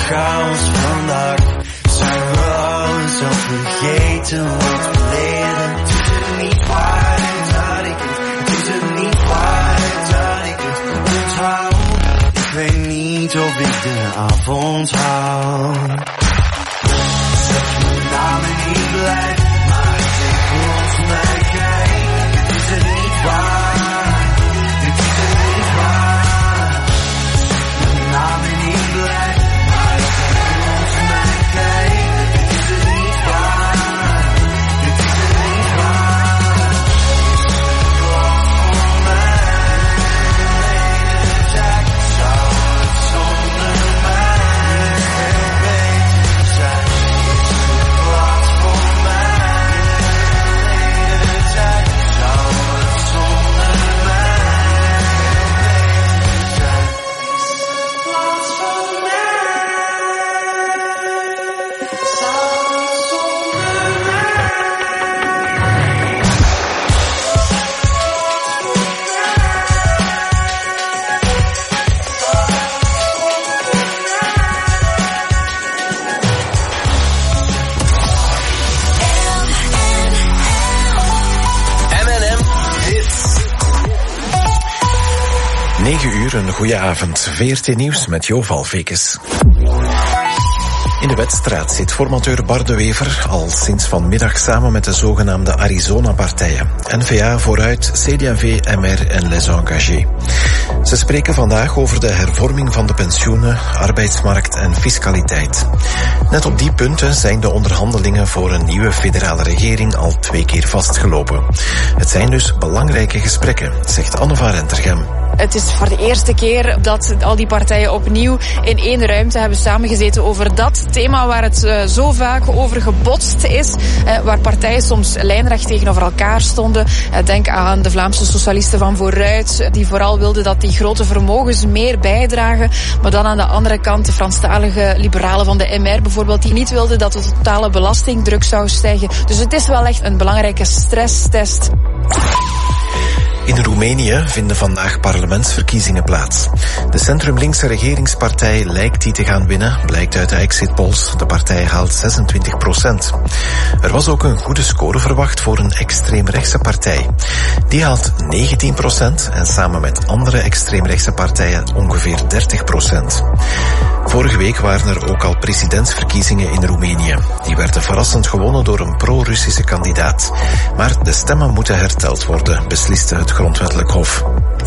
chaos vandaag. Zijn we alles al vergeten wat verleden. Het is het niet waard dat ik het is het niet waard dat ik het onthoud. Ik weet niet of ik de avond hou. Zeg mijn namen niet blij, maar ik denk volgens mij kijk. Het is het niet waar, het is het niet waar. Mijn namen niet blij, maar ik denk volgens mij kijk. Het is het niet waar, het is het niet waar. Voor mij, zeg, zou het zonder mij beter zijn? Wat voor mij, zeg, zou het zonder mij beter zijn? Wat voor mij, zou het zonder mij. M&M Hits. 9 uur, een goede avond. VRT Nieuws met Jo Valvekes. In de wedstrijd zit formateur Bart de Wever al sinds vanmiddag samen met de zogenaamde Arizona-partijen. N-VA vooruit, CD&V, MR en Les Engagés. Ze spreken vandaag over de hervorming van de pensioenen, arbeidsmarkt en fiscaliteit. Net op die punten zijn de onderhandelingen voor een nieuwe federale regering al 2 keer vastgelopen. Het zijn dus belangrijke gesprekken, zegt Anne van Rentergem. Het is voor de eerste keer dat al die partijen opnieuw in één ruimte hebben samengezeten over dat thema waar het zo vaak over gebotst is, waar partijen soms lijnrecht tegenover elkaar stonden. Denk aan de Vlaamse socialisten van Vooruit, die vooral wilden dat die grote vermogens meer bijdragen, maar dan aan de andere kant de Franstalige liberalen van de MR bijvoorbeeld, die niet wilden dat de totale belastingdruk zou stijgen. Dus het is wel echt een belangrijke stresstest. In Roemenië vinden vandaag parlementsverkiezingen plaats. De centrum-linkse regeringspartij lijkt die te gaan winnen, blijkt uit de exit polls. De partij haalt 26%. Er was ook een goede score verwacht voor een extreemrechtse partij. Die haalt 19% en samen met andere extreemrechtse partijen ongeveer 30%. Vorige week waren er ook al presidentsverkiezingen in Roemenië. Die werden verrassend gewonnen door een pro-Russische kandidaat. Maar de stemmen moeten herteld worden, besliste het Grondwettelijk Hof.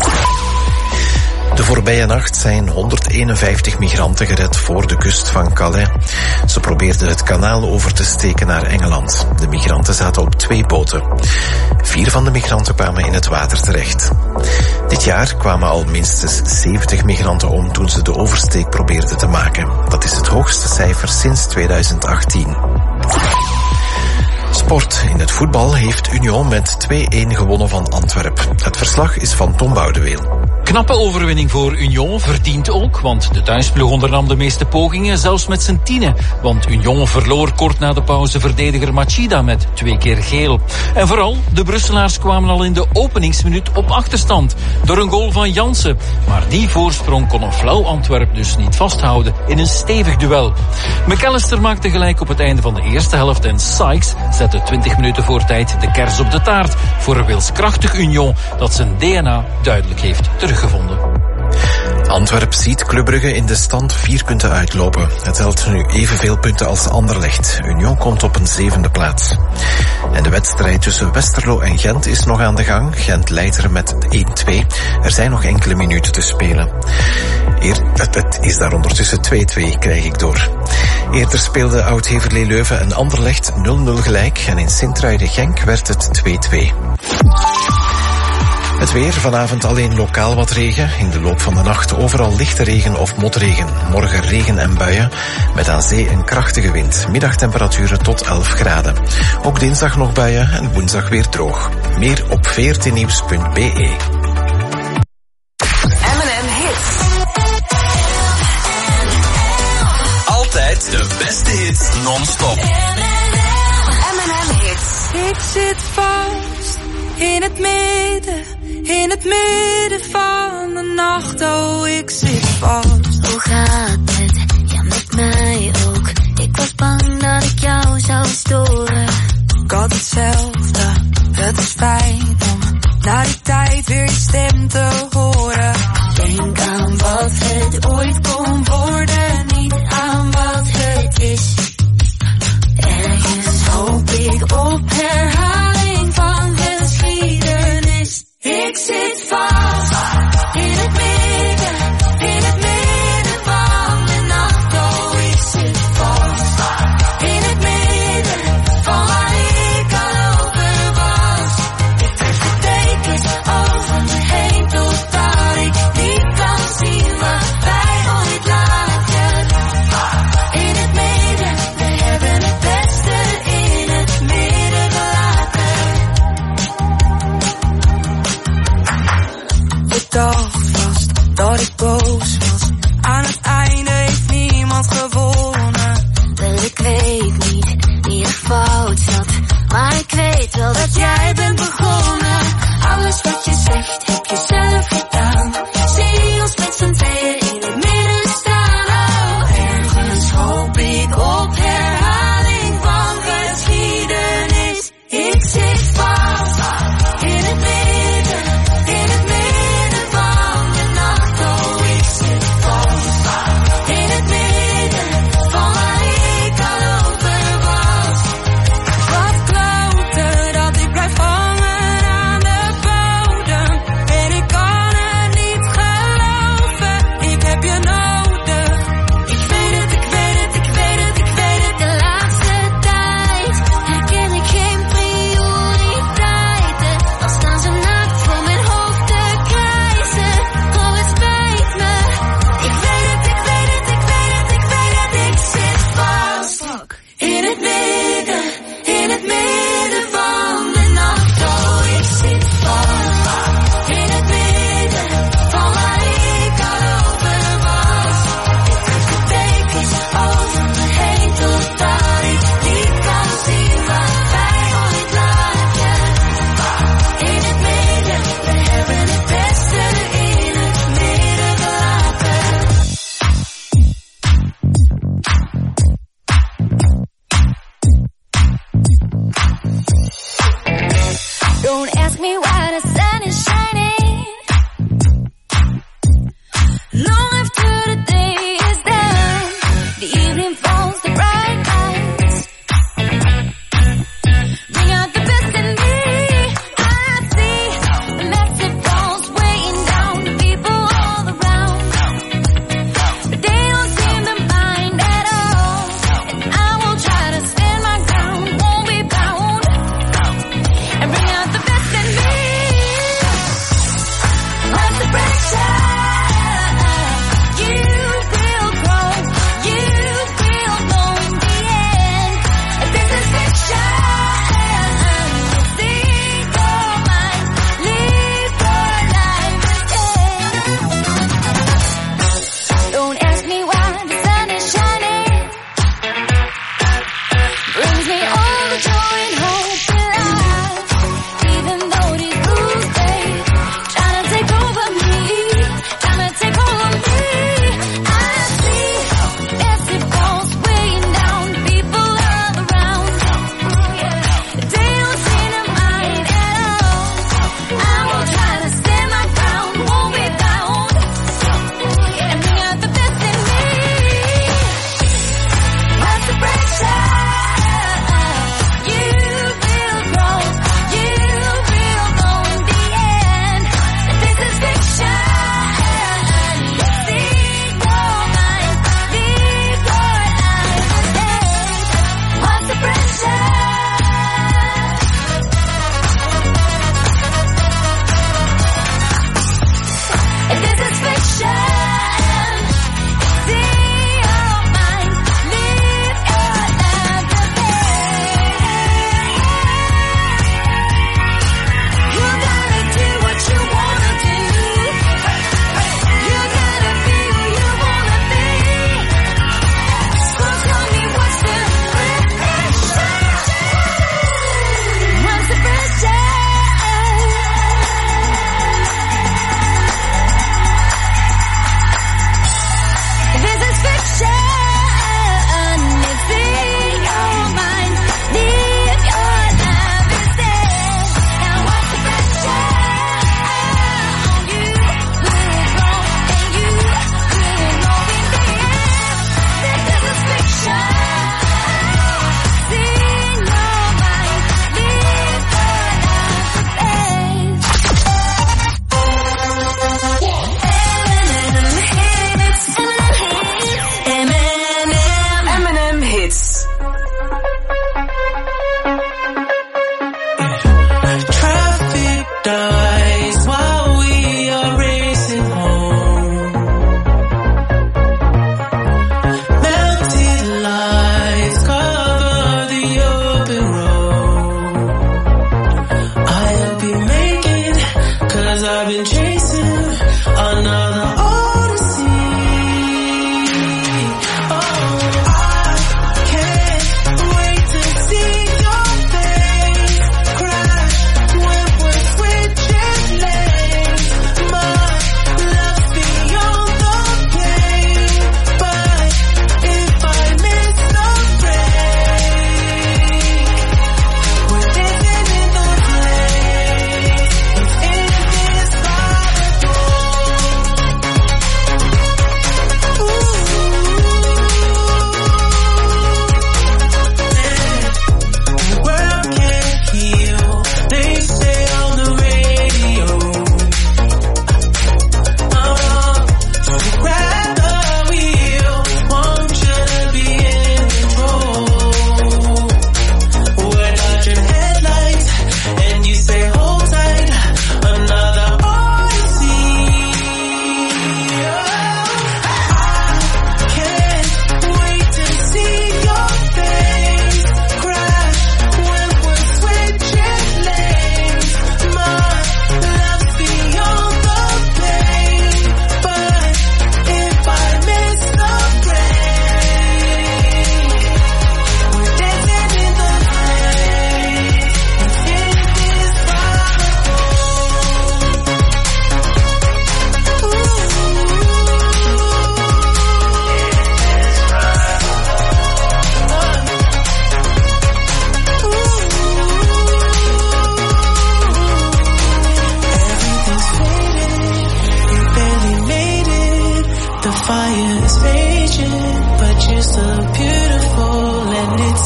De voorbije nacht zijn 151 migranten gered voor de kust van Calais. Ze probeerden het kanaal over te steken naar Engeland. De migranten zaten op 2 boten. 4 van de migranten kwamen in het water terecht. Dit jaar kwamen al minstens 70 migranten om toen ze de oversteek probeerden te maken. Dat is het hoogste cijfer sinds 2018. Sport. In het voetbal heeft Union met 2-1 gewonnen van Antwerpen. Het verslag is van Tom Boudeweel. Knappe overwinning voor Union, verdient ook, want de thuisploeg ondernam de meeste pogingen, zelfs met z'n 10. Want Union verloor kort na de pauze verdediger Machida met 2 keer geel. En vooral, de Brusselaars kwamen al in de openingsminuut op achterstand door een goal van Jansen. Maar die voorsprong kon een flauw Antwerp dus niet vasthouden in een stevig duel. McAllister maakte gelijk op het einde van de eerste helft en Sykes zette 20 minuten voor tijd de kers op de taart voor een wilskrachtig Union dat zijn DNA duidelijk heeft teruggevonden. Antwerp ziet Club Brugge in de stand 4 punten uitlopen. Het telt nu evenveel punten als Anderlecht. Union komt op een 7e plaats. En de wedstrijd tussen Westerlo en Gent is nog aan de gang. Gent leidt er met 1-2. Er zijn nog enkele minuten te spelen. Het is daar ondertussen 2-2, krijg ik door. Eerder speelde Oud-Heverlee Leuven en Anderlecht 0-0 gelijk. En in Sint-Truiden-Genk werd het 2-2. Het weer, vanavond alleen lokaal wat regen. In de loop van de nacht overal lichte regen of motregen. Morgen regen en buien, met aan zee een krachtige wind. Middagtemperaturen tot 11 graden. Ook dinsdag nog buien en woensdag weer droog. Meer op vrtnieuws.be. M&M Hits. Altijd de beste hits non-stop. M&M Hits. Ik zit vast in het midden van de nacht. Oh, ik zit vast. Hoe gaat het? Ja, met mij. dacht vast dat ik boos was. Aan het einde heeft niemand gewonnen. Wel, ik weet niet wie er fout zat, maar ik weet wel dat jij bent begonnen. Alles wat je zegt heb je zelf gedaan. Zie ons met z'n tweeën in het midden staan. Oh, ergens hoop ik op herhaling van geschiedenis. Ik zit vast in het midden van de nacht. Oh, ik zit vast in het midden van waar ik al over was. Wat kloten dat ik blijf hangen aan de bodem. En ik kan het niet geloven, ik heb je nodig. Ik weet het, ik weet het, ik weet het, ik weet het. De laatste tijd herken ik geen prioriteiten. Dan staan ze naakt voor mijn hoofd te krijzen. Oh, het spijt me. Ik weet het, ik weet het, ik weet het, ik weet het. Ik zit vast in het midden van de nacht. Oh, ik zit vast in het midden van waar ik al over was. Ik trek de dekens over me heen totdat ik niet kan zien waar wij ooit lagen. In het midden, we hebben het beste in het midden gelaten. Don't ask me why the sun is shining long after the day is done. The evening falls, the bright lights bring out the best in me. I see the massive walls weighing down the people all around, but they don't seem to mind at all. And I will try to stand my ground, won't be bound, and bring out the best in me. What's the pressure? You will grow, you will know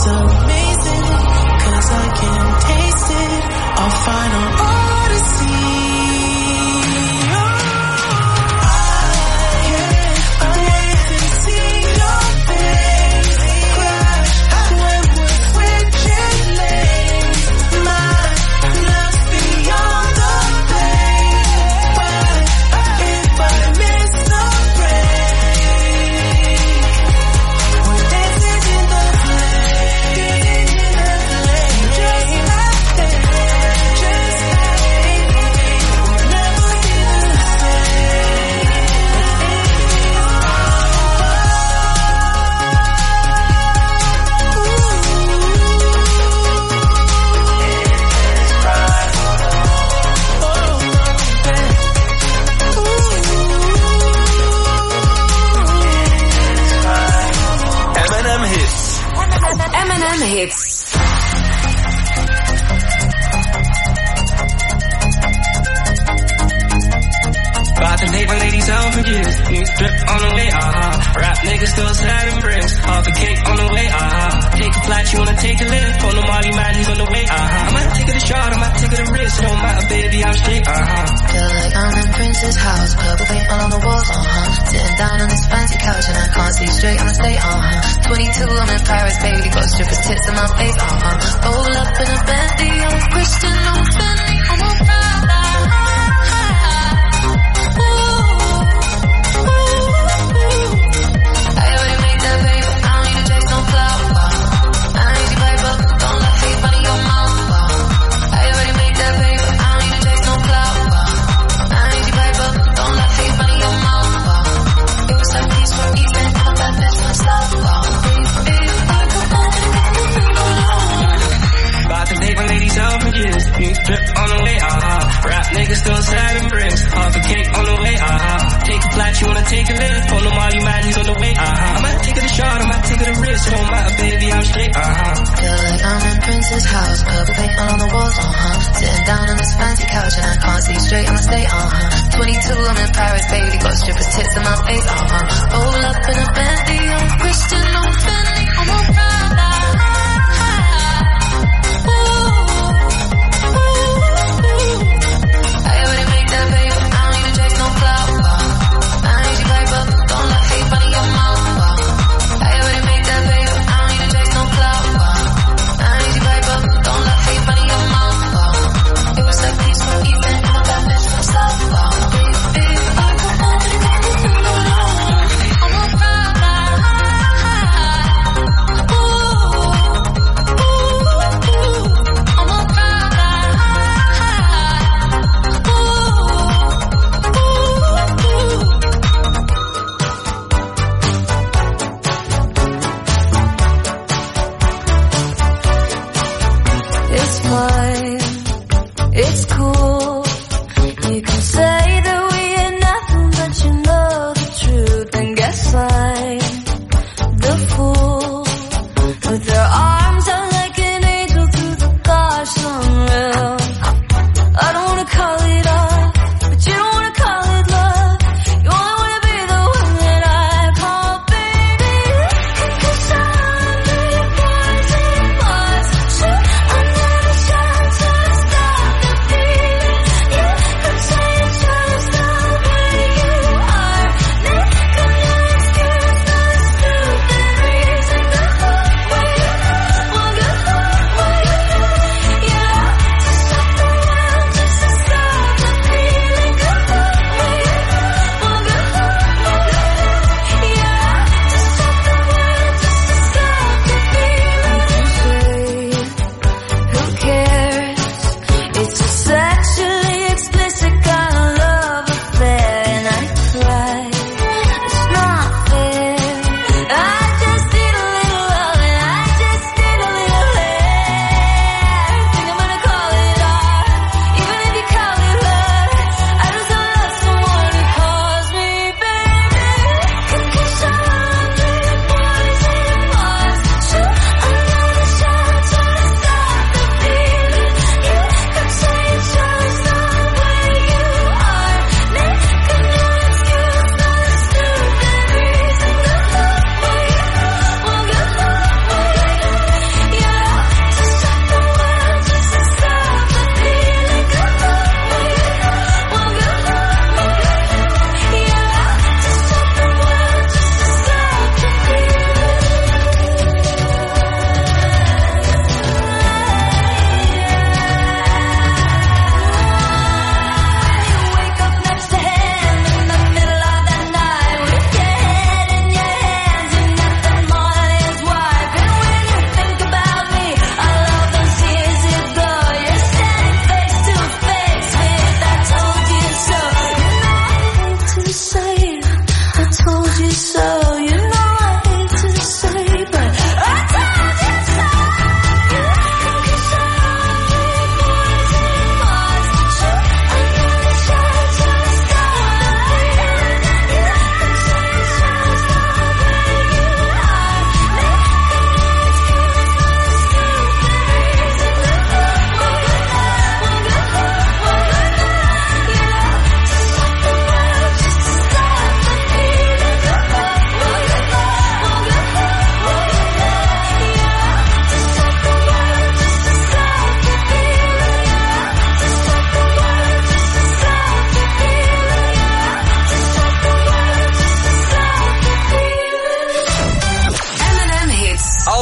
amazing, 'cause I can taste it. I'll find an odyssey. M&M hits. About to date my ladies out for years. New strip on the way, Rap niggas still sad and bricks. Half a cake on the way, Take a flight, you wanna take a lift. On the Molly man, he's on the way, I might take it a shot, I might take it a risk. Don't matter, baby, I'm straight, Feel like I'm in Prince's house. Purple paint all on the walls, Sitting down on this fancy couch and I can't see straight, I'ma stay, 22, I'm in Paris, baby. Got strippers' tits in my face, Roll up in a Bentley, I'm Christian, I'm Fendi, I'm a Prada. I already made that paper, I don't need to chase no clout. I need your paper, don't let hate money your mouth. I already made that paper, I don't need to chase no clout. I need your paper, don't let hate money your mouth. It was like these from Eastland, I'm a bad bitch from South. About to date my ladies out for years. New strip on the way, Rap niggas still sad and bricks. Half a cake on the way, Take a flight, you wanna take a lift. On the Molly man, he's on the way, I might take it a shot, I might take it a risk. Don't matter, baby, I'm straight, Feel like I'm in Prince's house. Purple paint all on the walls, Sitting down on this fancy couch and I can't see straight, I'ma stay, 22, I'm in Paris, baby. Got strippers' tits in my face, Roll up in a Bentley, I'm Christian, I'm Fendi, I'm a Prada. I already made that paper, I don't need to chase no clout. I need your paper, don't let hate money your mouth. I already made that paper, I don't need to chase no clout. I need your paper, don't let hate money your mouth. It was like these from Eastland, I'm a bad bitch from South. I'm a Prada. It's fine, it's cool. You can say that we ain't nothing, but you know the truth. And guess I'm the fool with their arms out like an angel through the gosh unreal. I don't wanna call it off, but you don't wanna call it love. You only wanna be the one that I call baby. 'Cause I'm your poison was. Shoot, I'm not a shot to stop the beating. You could say you're trying to stop where you are. Make a new excuse, not a stupid reason to look where you are.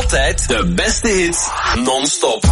Altijd de beste hits non-stop.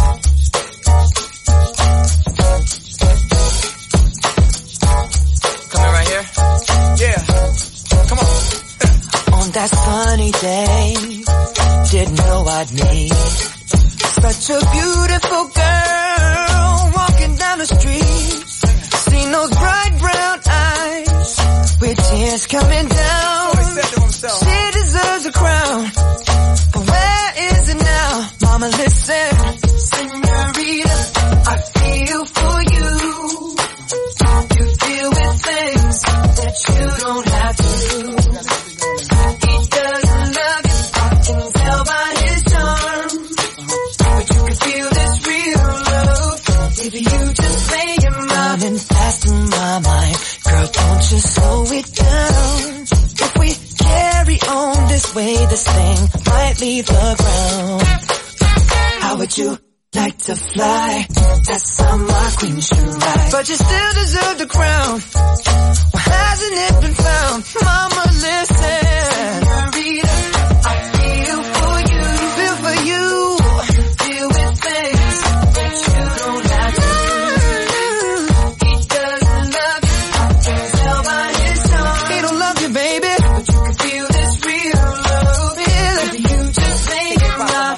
Come right here. Yeah. Come on. On that sunny day, didn't know I'd meet such a beautiful girl walking down the street. Seen those bright brown eyes with tears coming down. She deserves a crown, but where is it now? Mama, listen, señorita, I feel for you. You deal with things that you don't have to. He doesn't love you, I can tell by his charm. But you can feel this real love if you just lay your mind and fast in my mind. Girl, don't you slow it down. If we carry on this way, this thing might leave the ground. How would you like to fly? That's how my queen should ride. But you still deserve the crown. Why hasn't it been found? Mama, listen. Senorita, I feel for you. Feel for you. You deal with things that you don't have to. He doesn't love you, I can tell by his charm. He don't love you, baby, but you can feel this real love. Feel it. You just make it right.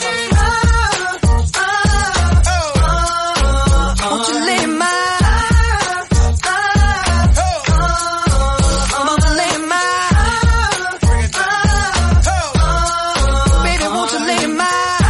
Won't you lay my mama, lay my baby, won't you lay my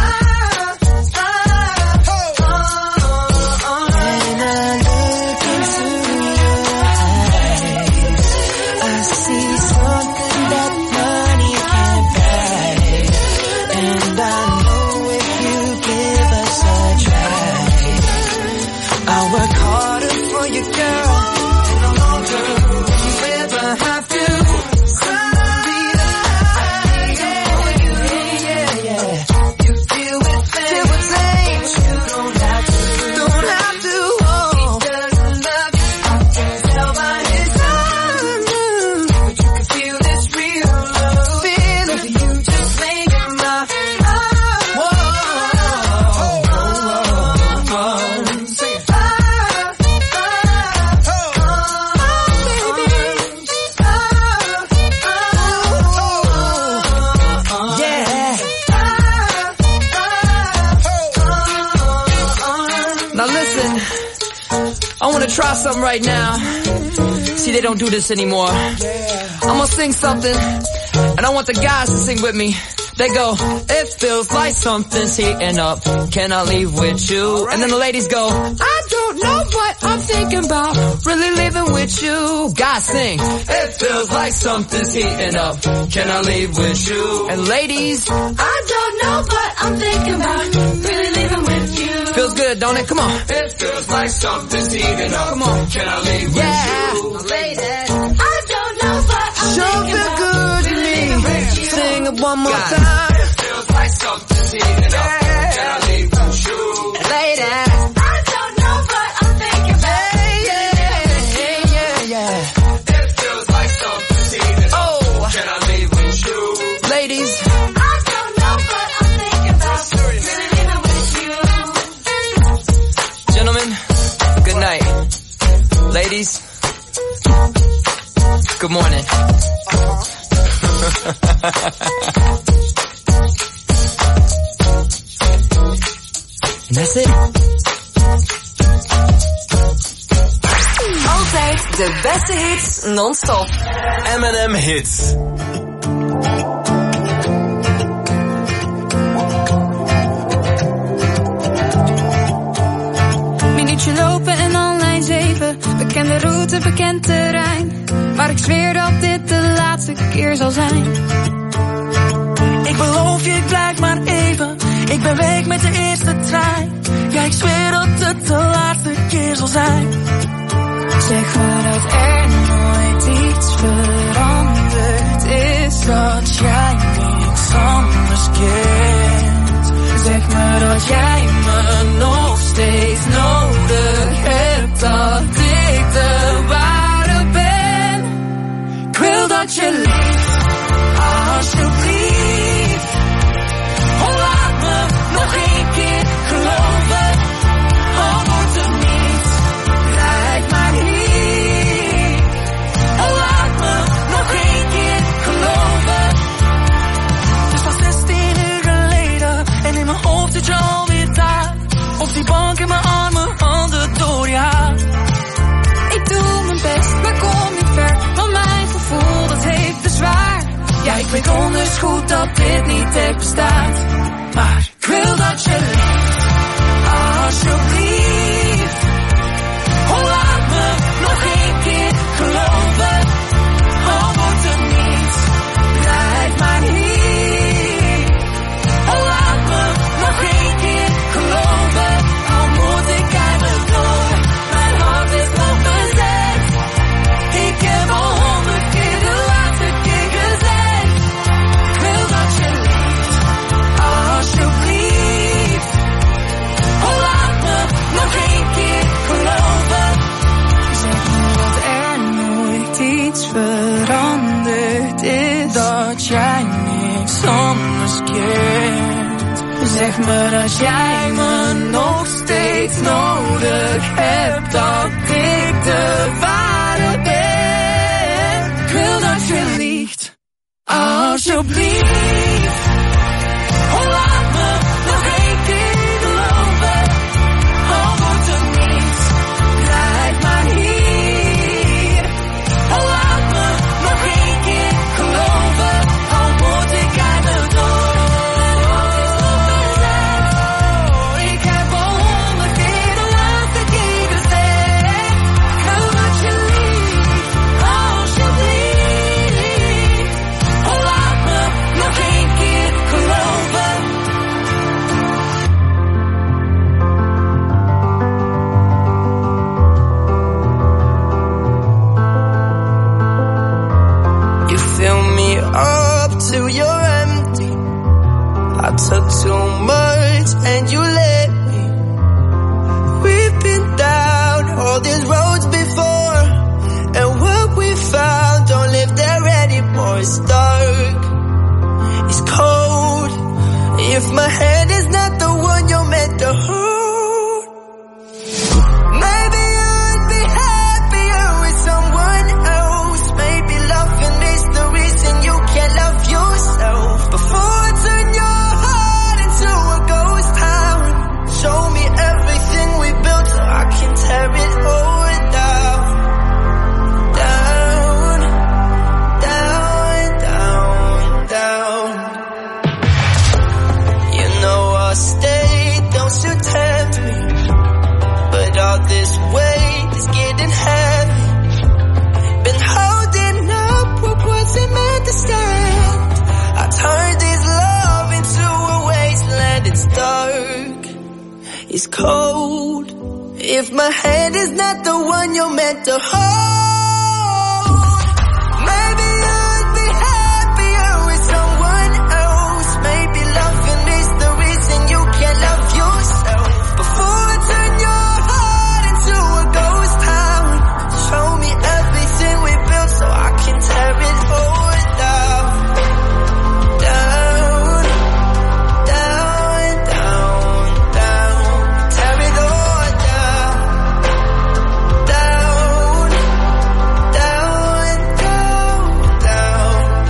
when I look into your eyes, I see something that money can't buy. And I know if you give us a try, I'll work harder for you, girl, and no longer will you ever have to. Senorita, I feel for you, yeah. You deal with things you don't have to. Don't have to. Oh. He doesn't love you, I can tell by his eyes. But you can feel this real love. Feel it. If you just make it my whoa. Sing it. Now listen, I wanna try something right now. See, they don't do this anymore. I'm gonna sing something, and I want the guys to sing with me. They go, it feels like something's heating up. Can I leave with you? And then the ladies go, I don't know what I'm thinking about. Really living with you. Guys sing, it feels like something's heating up. Can I leave with you? And ladies, I don't know what I'm thinking about. Really living with you. Feels good, don't it? Come on. It feels like something's heating up. Come on. Can I leave with you? Ladies, I don't know what I'm thinking about. Sure feel good to me. Sing it one more time. It feels like something's heating up. Can I leave with you? Ladies, I don't know what I'm thinking about. Yeah. It feels like something's heating up. Oh, can I leave with you? Ladies, I don't know what I'm thinking about. Really living with you. Gentlemen, good night. Ladies, good morning. And that's it. Altijd de beste hits non-stop. M&M Hits. Minuutje lopen en dan lijn 7. Bekende route, bekend terrein. Maar ik zweer dat dit de laatste keer zal zijn. Ik beloof je, ik blijf maar even. Ik ben weg met de eerste trein. Ja, ik zweer dat het de laatste keer zal zijn. Zeg maar dat er nooit iets veranderd is. Dat jij niks anders kent. Zeg me dat jij me nog steeds nodig hebt. Dat ik de ware ben. Ik wil dat je leeft, alsjeblieft. Oh, laat me Ik weet donders goed dat dit niet echt bestaat, maar ik wil dat je leeft, alsjeblieft. Oh, laat me nog één keer geloven, al wordt er niets, blijf maar hier. Oh, laat me nog één keer geloven, al moet ik eindelijk door, mijn hart is nog bezet. Ik heb al 100 keer de laatste keer gezegd, ik wil dat je leeft, alsjeblieft. Oh, laat me nog één keer geloven. Zeg me dat er nooit iets veranderd is, dat jij niks anders kent. Zeg me dat jij me nog steeds nodig hebt, dat ik de ware ben. Ik wil dat je liegt, alsjeblieft. Oh, laat me nog één keer geloven, al wordt er niets, blijf maar hier. Oh, laat me nog één keer geloven, al moet ik eindelijk door. Ik heb al 100 keer de laatste keer gezegd, ik wil dat je liegt, alsjeblieft. Oh, laat me nog één keer geloven. You fill me up till you're empty. I took too much and you let me. We've been down all these roads before, and what we found don't live there anymore. It's dark, it's cold. If my hand is not the one you're meant to hold, maybe you'd be happier with someone else. Maybe loving is the reason you can't love yourself. Before I turn your heart into a ghost town, show me everything we built so I can tear it all down. Down, down, down, down. You know I'll stay, don't you tempt me, but all this weight is getting heavy. Been holding up what wasn't meant to stand. I turned this love into a wasteland. It's dark, it's cold. If my hand is not the one you're meant to hold, maybe you'd be happier with someone else. Maybe loving is the reason you can't love yourself. Before I turn your heart into a ghost town, show me everything we built so I can tear it all down. Down, down, down, down. Tear it all down. Down, down, down,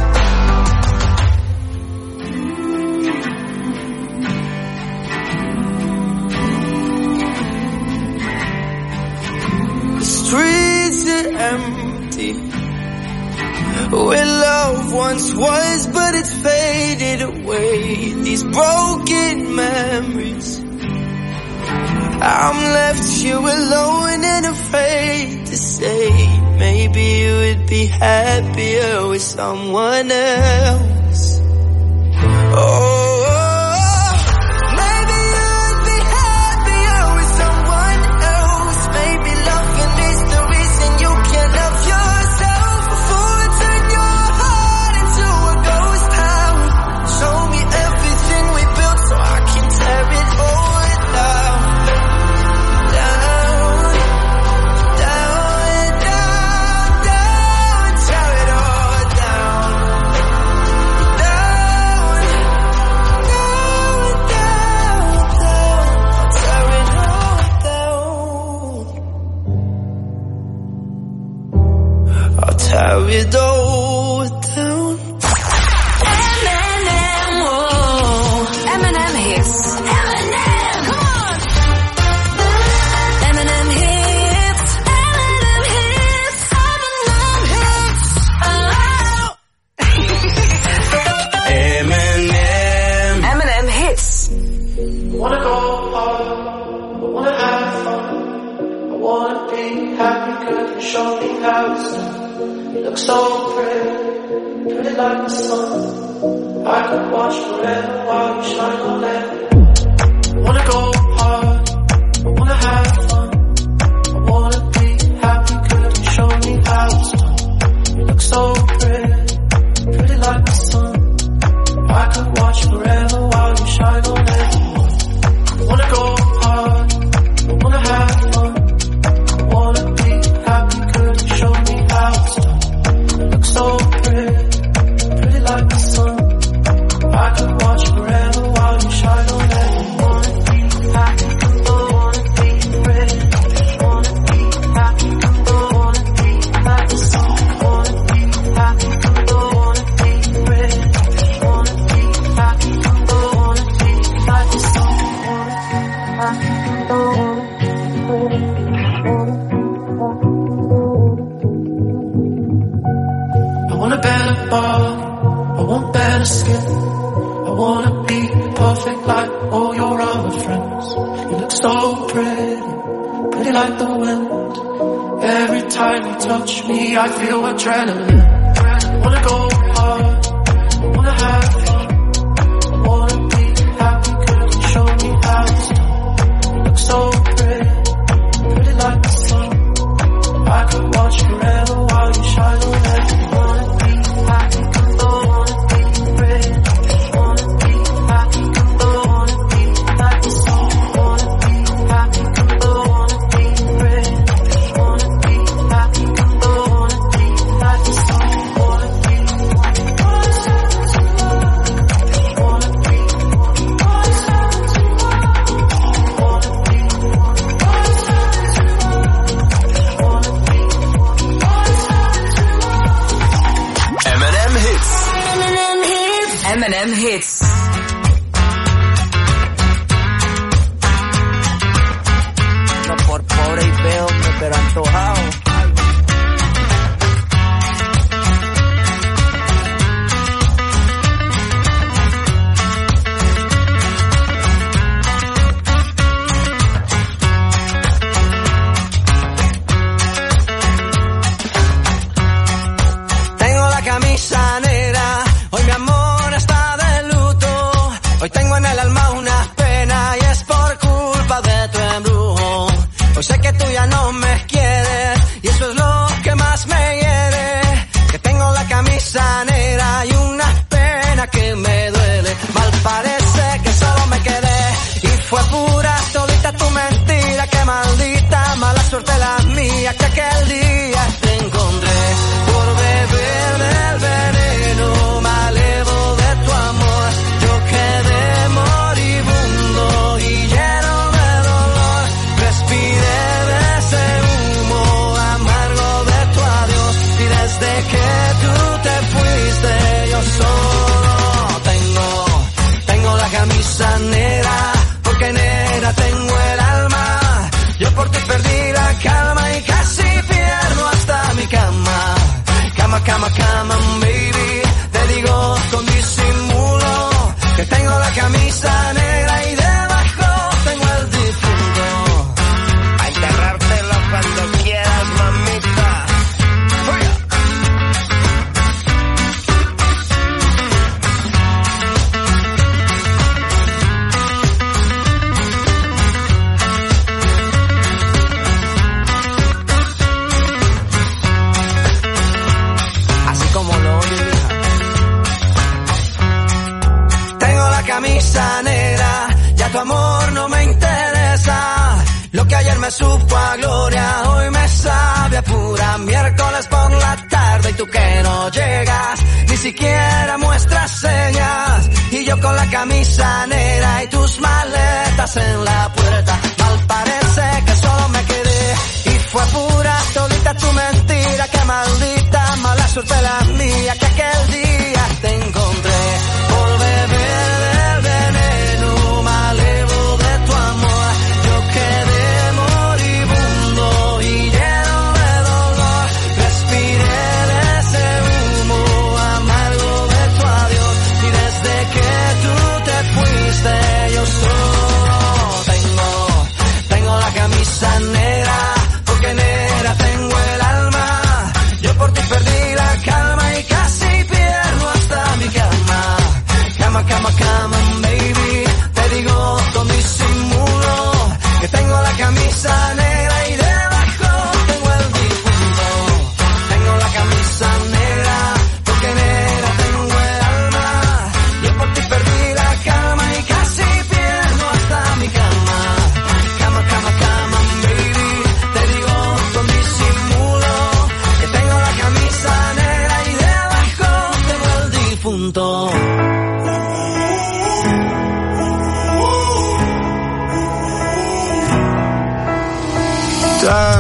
down. The streets are empty, where love once was, but it's faded away. These broken memories, I'm left here alone and afraid to say, maybe you would be happier with someone else. Oh, maybe you'd be happier with someone else. Maybe loving is the reason you can't love yourself. Before I turn your heart into a ghost town, show me everything we built so I can tear it all down. Down, down, down, down, tear it all down. Down, could show me how it's done. You look so pretty, pretty like the sun. I could watch forever while you shine on it. Wanna go hard, I wanna have fun. I wanna be happy, could you show me how it's done. You look so pretty, pretty like the sun. I could watch forever while you shine on everyone. I wanna go hard, I wanna have fun. I wanna be happy, could you show me how it's done. You look so pretty, pretty like the sun. I could watch forever while you shine on everyone. Wanna be happy, I wanna be pretty. Wanna be happy, I wanna be like the sun. Wanna be happy, I wanna be pretty. Wanna be happy, I wanna be like the sun. Wanna be happy, I wanna be pretty. I want a better body, I want better skin. I wanna be perfect like all your other friends. You look so pretty, pretty like the wind. Every time you touch me, I feel adrenaline. I wanna go hard, I wanna have fun. I wanna be happy, could you show me how it's done. You look so pretty, pretty like the sun. I could watch forever while you shine on everyone. Wanna be happy, I wanna be pretty. Wanna be happy, I wanna be like the sun. Wanna be happy, I wanna be pretty. Wanna be happy, I wanna be like the sun. Wanna be, wanna be, M&M Hits. M&M Hits. No por pobre y feo, pero antojado. Tengo la camisa negra, hoy mi amor está de luto. Hoy tengo en el alma una pena y es por culpa de tu embrujo. Hoy sé que tú ya no me quieres y eso es lo que más me hiere. Que tengo la camisa negra y una pena que me duele. Mal parece que solo me quedé y fue pura todita tu mentira. Que maldita mala suerte la mía que aquel día te encontré por beber del veneno malevo de tu amor. Yo quedé moribundo y lleno de dolor. Respiré de ese humo amargo de tu adiós y desde que tú te fuiste yo solo tengo la camisa negra porque negra tengo el alma. Yo por ti perdí la calma y casi pierdo hasta mi cama. Cama, cama, cama, baby. Te digo con disimulo que tengo la camisa negra y debajo tengo el difunto. A enterrártelo cuando quieras, mamita. Así como lo oyes, mija. Tengo la camisa negra, ya tu amor no me interesa. Lo que ayer me supo a gloria, hoy me sabe a pura miércoles por la tarde. Y tú que no llegas, ni siquiera muestras señas. Y yo con la camisa negra y tus maletas en la puerta. Mal parece que solo me quedé y fue pura todita tu mentira. Que maldita mala suerte la mía que aquel día te encontré por beber del veneno malevo de tu amor. Yo quedé moribundo y lleno de dolor. Respiré de ese humo amargo de tu adiós y desde que tú te fuiste yo solo tengo la camisa negra porque negra tengo el alma.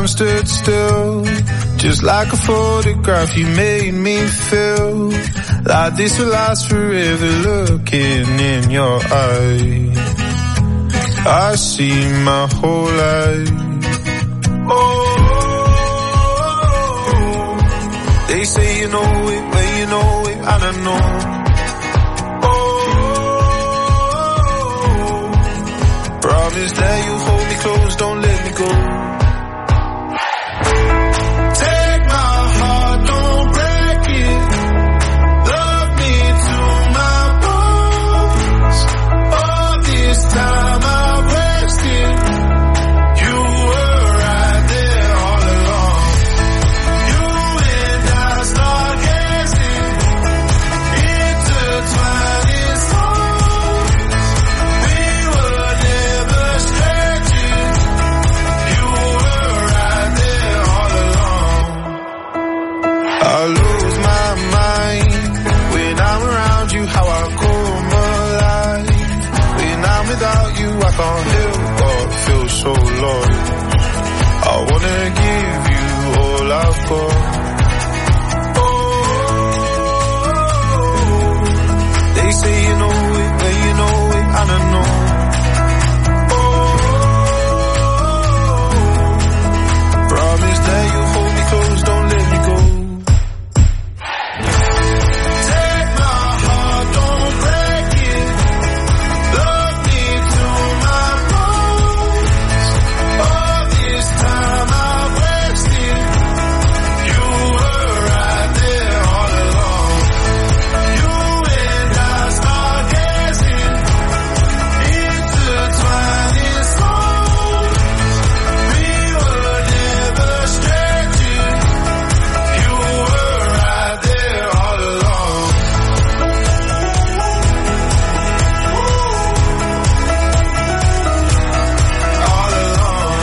time stood still, just like a photograph. You made me feel like this will last forever. Looking in your eyes, I see my whole life. Oh, they say you know it, but you know it, I don't know. Promise that you hold me close, don't let me go. Take my heart, don't break it. Love me to my bones. All this time I wasted. You were right there all along. You and I start gazing, intertwined in songs. We were never strangers. You were right there all along. I lose my mind when I'm around you, how I come alive. When I'm without you, I can't help but feel so lost. I wanna give you all I've got. Oh, they say you know it, but you know it, I don't know. Promise that you hold me close, don't let me go. Take my heart, don't break it. Love me to my bones. All this time I wasted. You were right there all along. You and I start gazing, intertwined in songs. We were never strangers. You were right there all along. All along.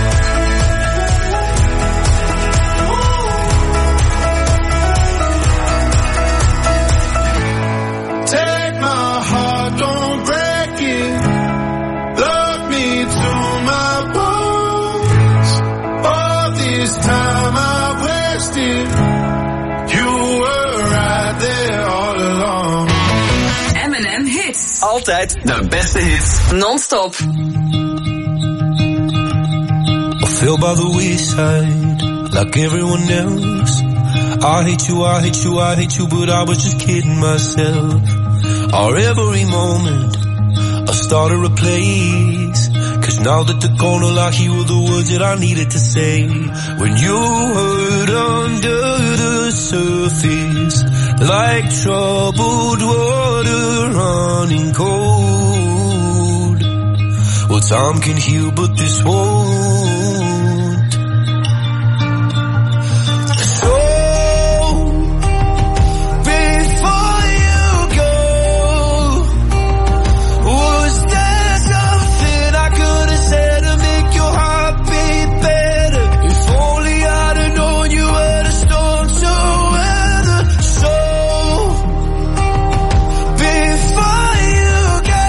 Take my heart, don't break it. Love me to my bones. All this time I wasted. You were right there all along. M&M Hits. Altijd de beste hits. Non-stop. I fell by the wayside like everyone else. I hate you, I hate you, I hate you, but I was just kidding myself. Our every moment I started a place, 'cause now that they're gone, all I hear were the words that I needed to say. When you hurt under the surface, like troubled water running cold. Well, time can heal, but this won't. So, before you go, was there something I could have said to make your heart beat better? If only I'd have known you were the storm to weather. So, before you go,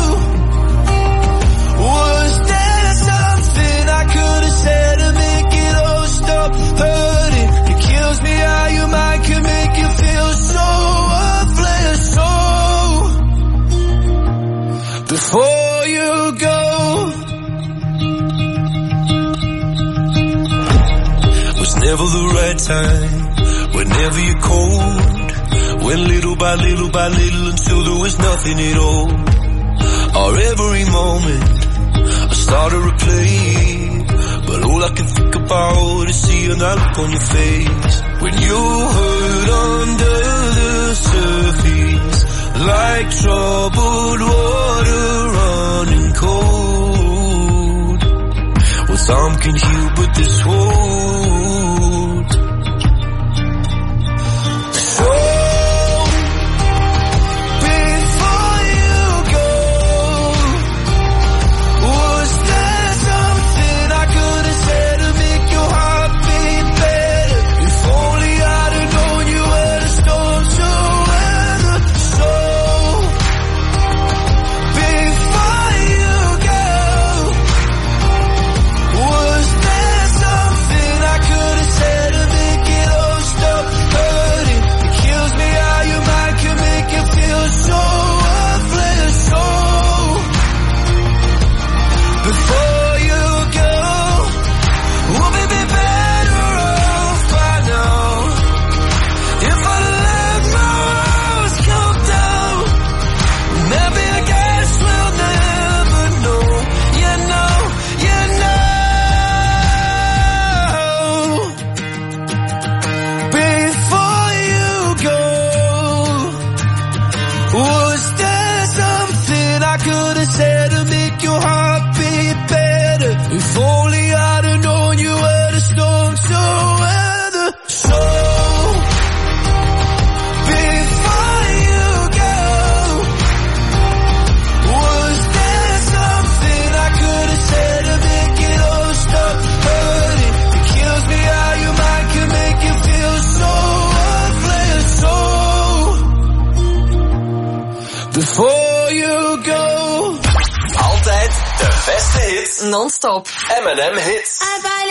was there something I could have said to make it all stop hurting? It kills me how your mind can make you feel so worthless. So, before you go, was never the right time, whenever you're cold. Went little by little by little until there was nothing at all. Our every moment I started to play, but all I can think about is seeing that look on your face. When you hurt under the surface, like troubled water running cold. Well, some can heal, but this won't. So, before you go, was there something I could have said to make your heart beat better? If only I'd have known you were the storm to weather. So, before you go, was there something non-stop. M&M Hits.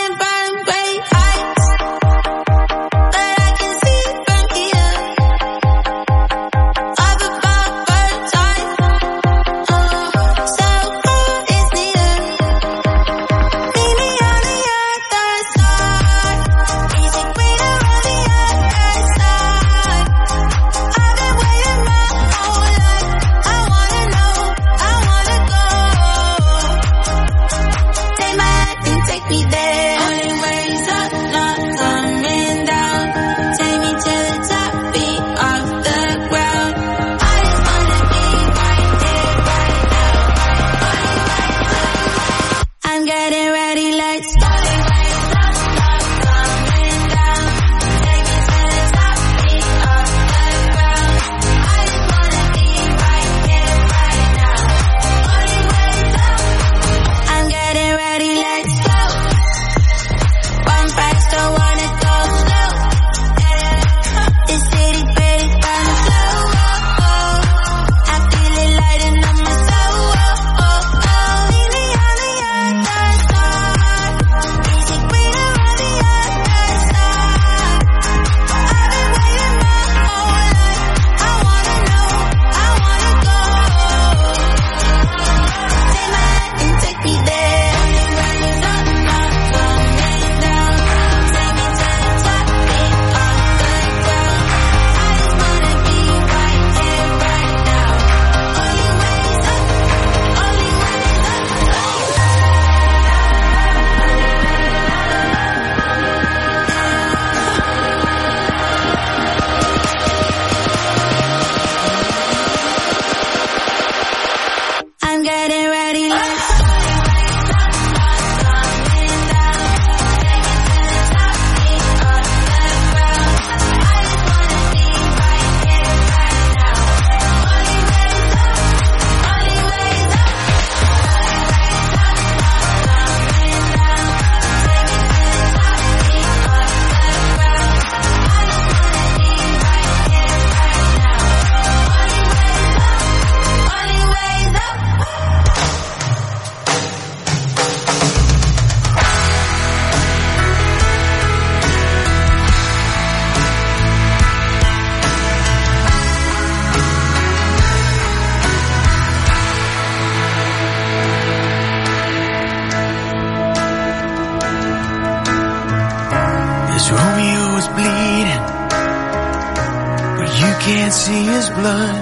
can't see his blood.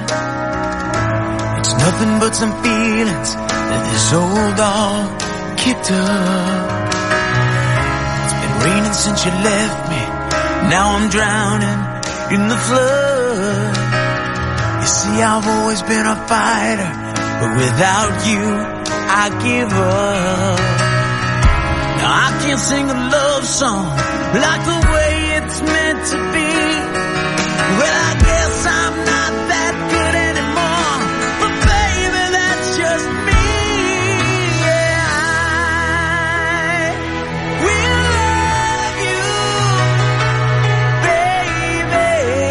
It's nothing but some feelings that this old dog kicked up. It's been raining since you left me. Now I'm drowning in the flood. You see, I've always been a fighter, but without you, I give up. Now I can't sing a love song like the way it's meant to be. Well, I guess I'm not that good anymore, but baby, that's just me. Yeah, I will love you, baby.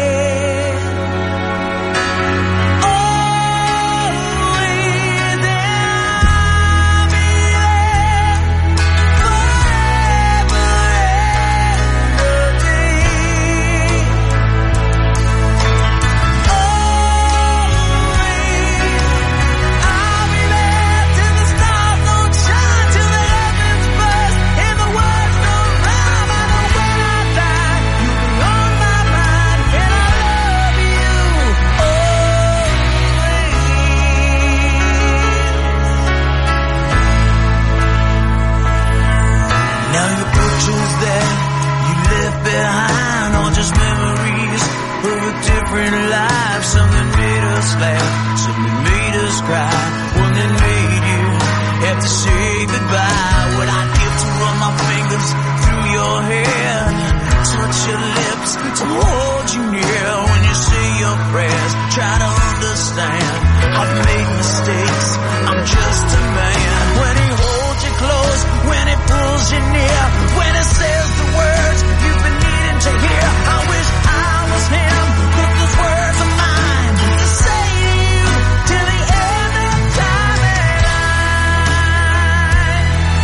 Always, I'll be there forever and a day. Behind all just memories of a different life. Something made us laugh, something made us cry, one that made you have to say goodbye. What I'd give to run my fingers through your hair, touch your lips, to hold you near when you say your prayers. Try to understand, I've made mistakes, I'm just a man. When he holds you close, when he pulls you near, when he says the words you've been needing to hear. I wish I was him, but those words are mine to say to you till the end of time. And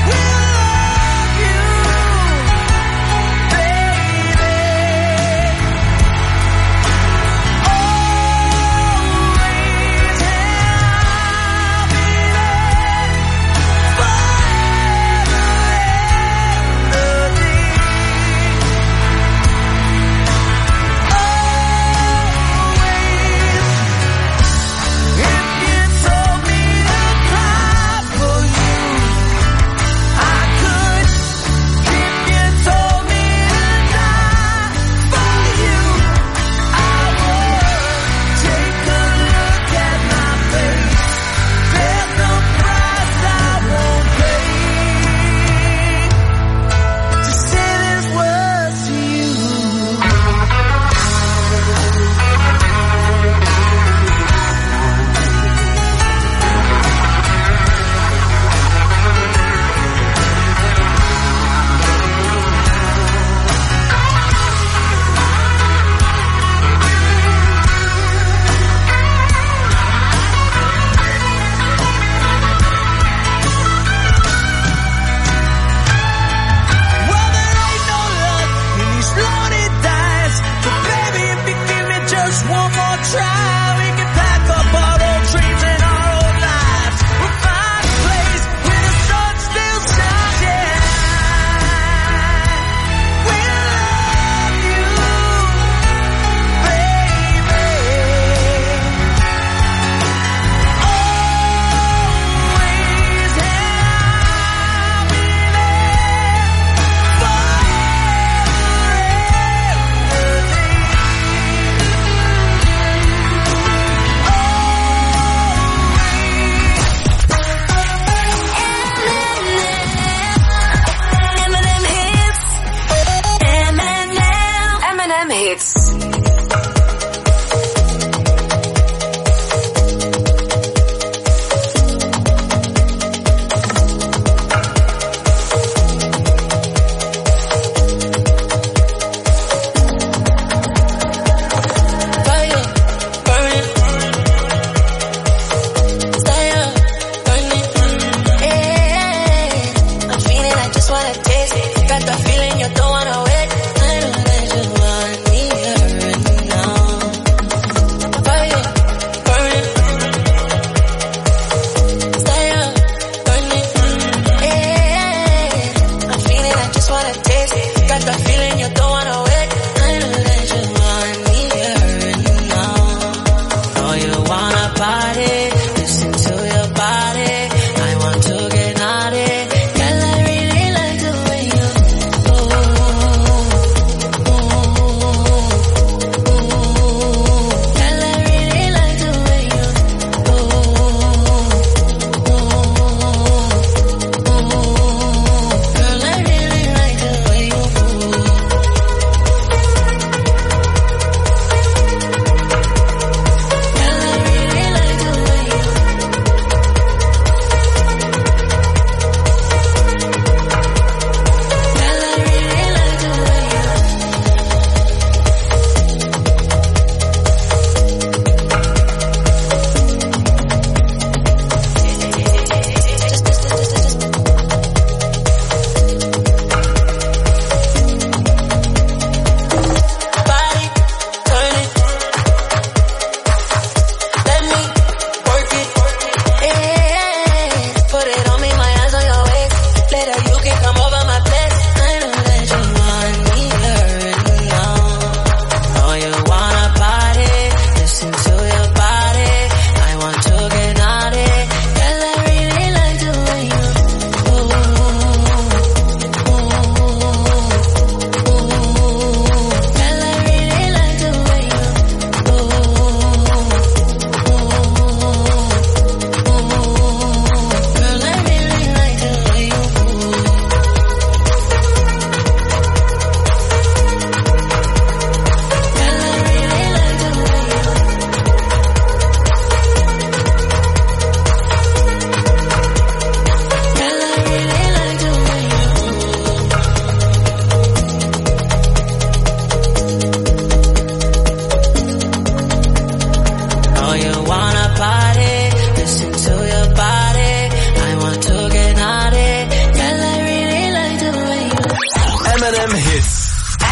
M&M Hits.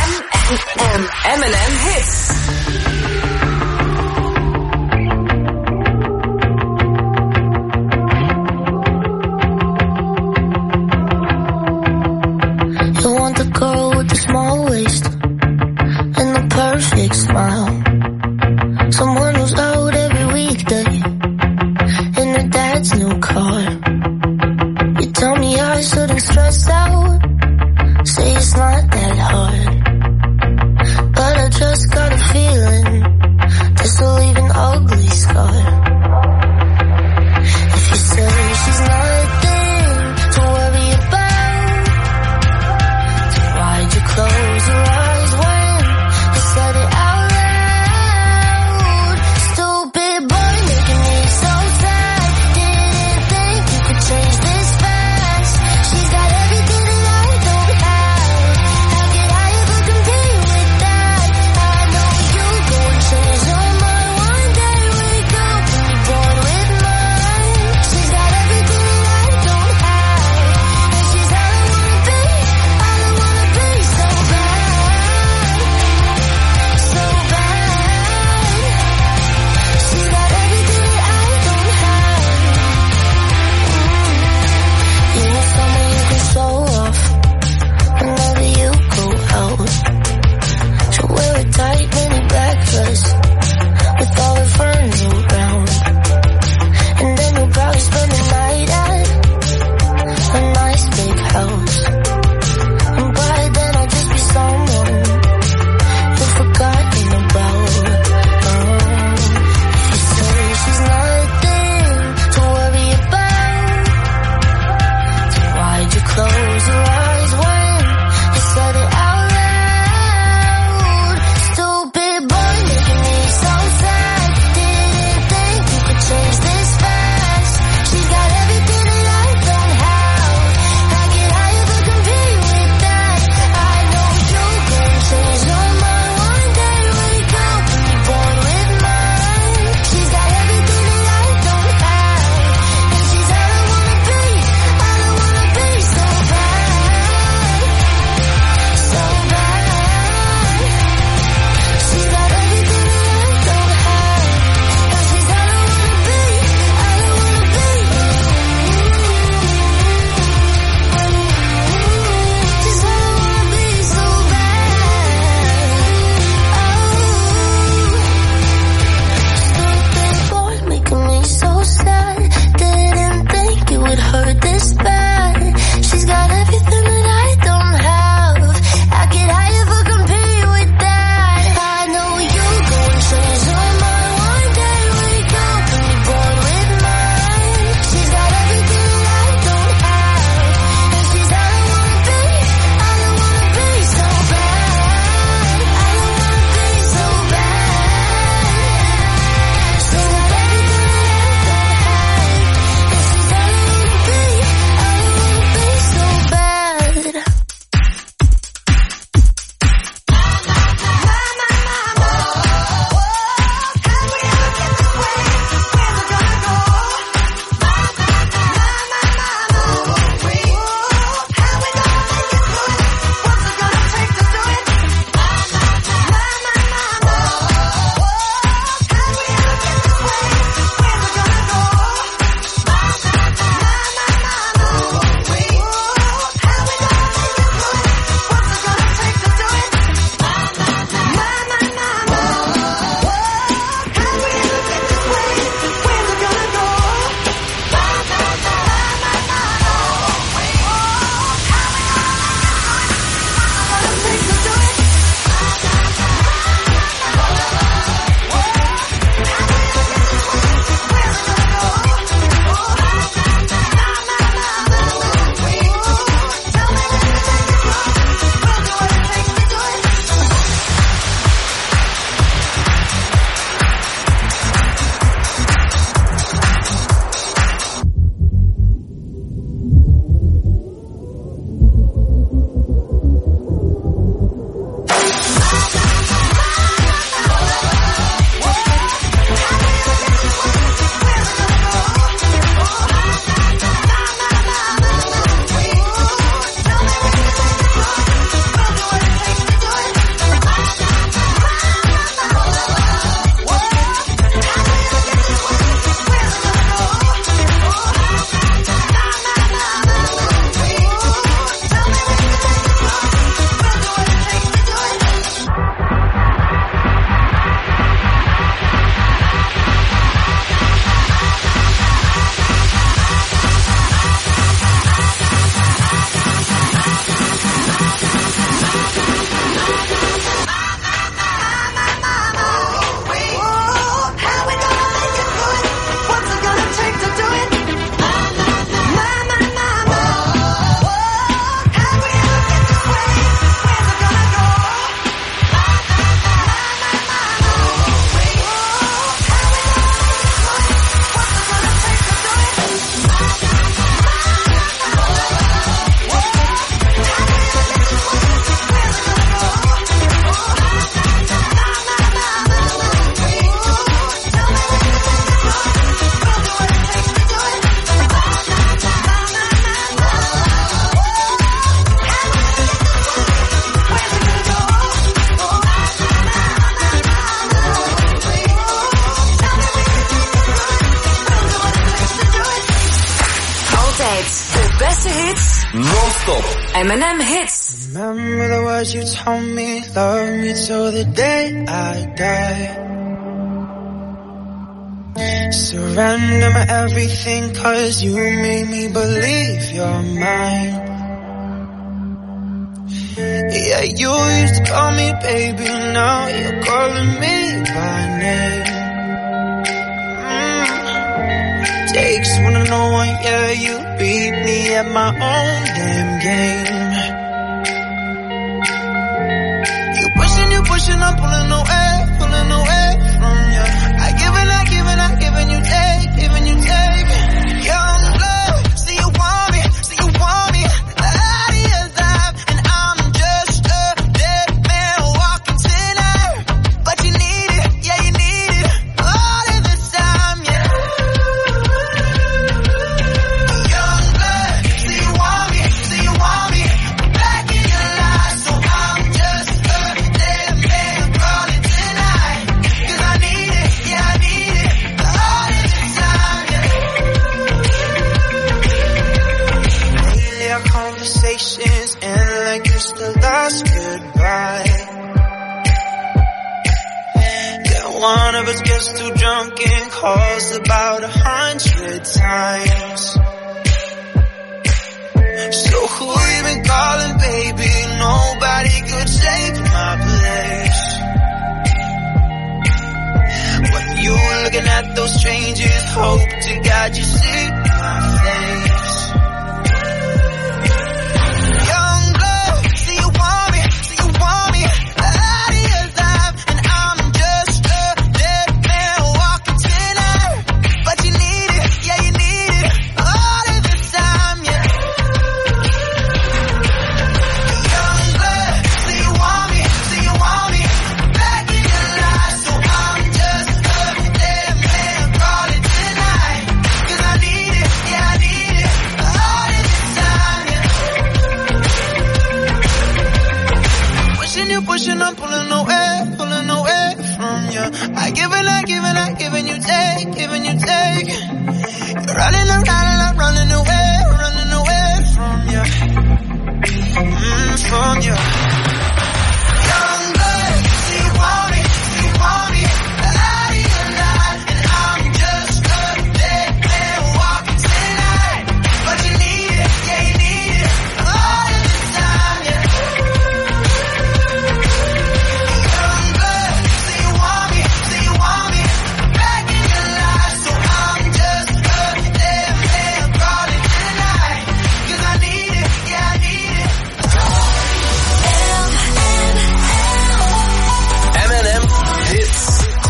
M&M Hits. You want the girl with the small waist and the perfect smile. Someone who's out every weekday in her dad's new car. You tell me I shouldn't stress out, say it's not that hard. But I just got a feeling this will leave an ugly scar. If you say she's nothing to worry about, then why'd you close your eyes when you said it out loud? Stupid boy making me so sad. Didn't think you Altijd de beste hits. Non-stop. M&M Hits. Remember the words you told me, love me till the day I die. Surrender my everything, 'cause you made me believe you're mine. Yeah, you used to call me baby, now you're calling me by name. Takes one to know one, yeah, you beat me at my own damn game. You pushing, I'm pulling away from you. I give and I give and I give and you take, giving you take. Young love, see you want me, out of your life, and I'm just a dead man walking tonight. But you need it, yeah, you need it, all of the time, yeah. Young blood, see you want me, back in your life, so I'm just a dead man calling tonight. 'Cause I need it, yeah, I need it, all of the time, yeah. Lately our conversations end like it's the last goodbye. Yeah, one of us gets too drunk and calls about 100 times. So who you been calling, baby? Nobody could take my place. When you looking at those strangers, hope to God you see my face. Young blood, see you want me, out of your life, and I'm just a dead man walking tonight. But you need it, yeah, you need it, all of the time, yeah. Young blood, see you want me, back in your life, so I'm just a dead man calling tonight. 'Cause I need it, yeah, I need it, all of the time, yeah. Pushing, I'm pulling away from you. I give and I give and I give and you take, giving you take. You're running around, I'm running away from you. From you. Young blood, see you want me, out of your life, and I'm just a dead man walking tonight. But you need it, yeah, you need it, all of the time, yeah. Young blood, see you want me, back in your life, so I'm just a dead man calling tonight. 'Cause I need it, yeah, I need it. M&M Hits.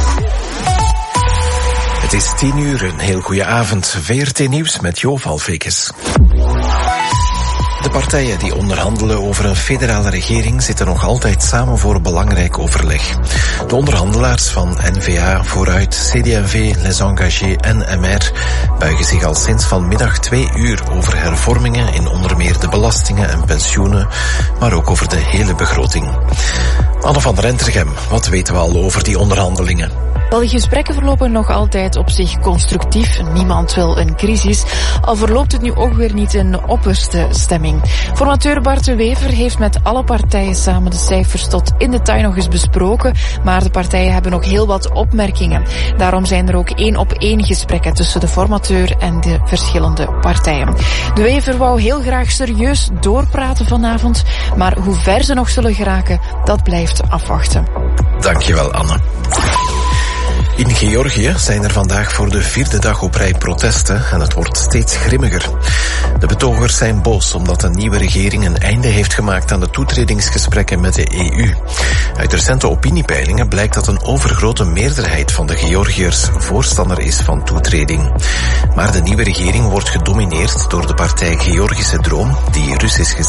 Het is 10:00, een heel goede avond. VRT Nieuws met Jo Valfekes. De partijen die onderhandelen over een federale regering zitten nog altijd samen voor belangrijk overleg. De onderhandelaars van N-VA, Vooruit, CD&V, Les Engagés en MR buigen zich al sinds vanmiddag 2 uur over hervormingen in onder meer de belastingen en pensioenen, maar ook over de hele begroting. Anne van der Entergem, wat weten we al over die onderhandelingen? Wel, de gesprekken verlopen nog altijd op zich constructief. Niemand wil een crisis, al verloopt het nu ook weer niet in de opperste stemming. Formateur Bart de Wever heeft met alle partijen samen de cijfers tot in detail nog eens besproken, maar de partijen hebben nog heel wat opmerkingen. Daarom zijn er ook 1-op-1 gesprekken tussen de formateur en de verschillende partijen. De Wever wou heel graag serieus doorpraten vanavond, maar hoe ver ze nog zullen geraken, dat blijft afwachten. Dankjewel, Anne. In Georgië zijn er vandaag voor de 4e dag op rij protesten en het wordt steeds grimmiger. De betogers zijn boos omdat de nieuwe regering een einde heeft gemaakt aan de toetredingsgesprekken met de EU. Uit recente opiniepeilingen blijkt dat een overgrote meerderheid van de Georgiërs voorstander is van toetreding. Maar de nieuwe regering wordt gedomineerd door de partij Georgische Droom, die Russisch